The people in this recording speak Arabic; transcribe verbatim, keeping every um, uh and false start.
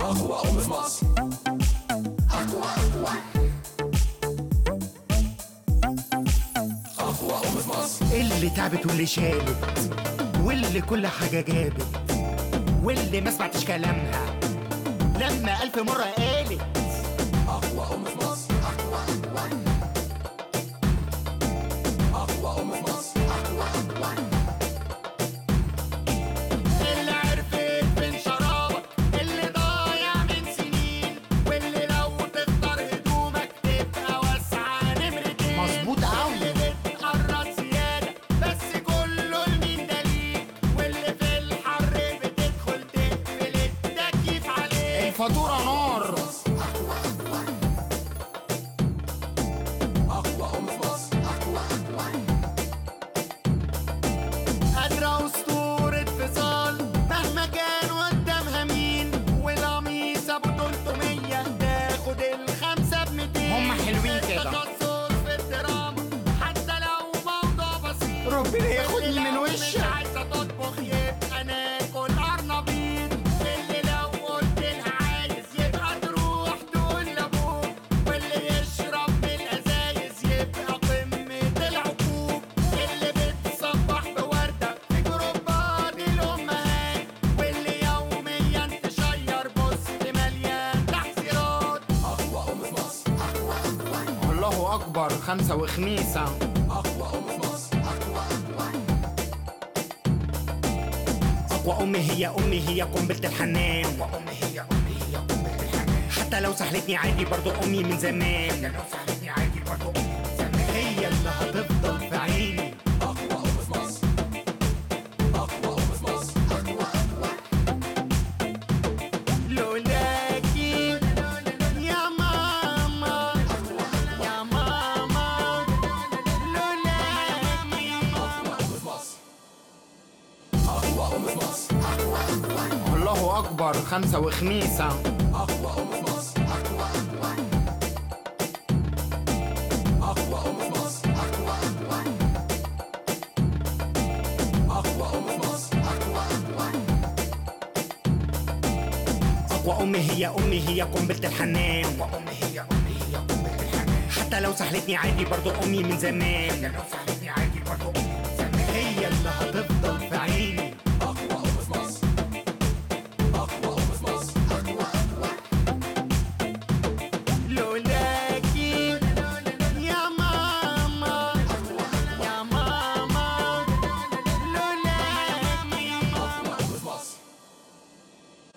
أقوى أم في مصر. أقوى أقوى أقوى أم في مصر. اللي تعبت واللي شالت واللي كل حاجة جابت واللي ما سمعتش كلامها لما ألف مرة قالت. أقوى أم في مصر. أقوى أقوى أقوى أم في مصر. أقوى أقوى اللي عرفت من شرابك اللي ضايع من سنين واللي لو تختار هدومك تبقى واسعة نمرتين. مظبوط أوي. اللي بتقرص زيادة بس كله لمين دليل واللي في الحر بتدخل تقفل التكييف عليه. الفاتورة نار. أقوى أم في مصر. أقوى أقوى قادرة أسطورة فصال مهما كان قدامها مين والقميص أبو تلتمية تاخد الخمسة بميتين. هما حلوين كده. التكسر في الدراما حتى لو موضوع بسيط ربنا ياخدني من وشك. مش عايزة تطبخ يبقى ناكل قرنبيط. اللي لو قلت لها عايز يبقى تروح تقول لأبوك واللي يشرب من الأزايز يبقى قمة العقوق. اللي بتصبح بوردة في جروبات الأمهات واللي يوميا تشير بوست مليان تحذيرات. أقوى أم في مصر. أقوى أقوى الله أكبر خمسة وخميسة. أقوى أم في مصر. أقوى أقوى أقوى أمي هي أمي هي قنبلة الحنان. أقوى أمي هي أمي هي قنبلة الحنان. حتى لو سحلتني عادي برضو أمي من زمان. حتى لو سحلتني عادي برضو أمي من زمان. هي اللي هتفضل في عيني. أقوى أم في مصر. أقوى أم في مصر. أقوى أقوى لولاكي يا ماما يا ماما لولاكي. أقوى أم في مصر. أقوى أم في مصر. أقوى أقوى الله أكبر خمسة وخميسة. أقوى أم في مصر. أقوى أقوى أقوى أم في مصر. أقوى أقوى أقوى أم في مصر. أقوى أقوى أقوى أمي هي أمي هي قنبلة الحنان. أقوى أمي هي أمي هي قنبلة الحنان. حتى لو سحلتني عادي برضو أمي من زمان. حتى لو سحلتني عادي برضو أمي من زمان. هي اللي هتفضل في عيني. أقوى أم في مصر. أقوى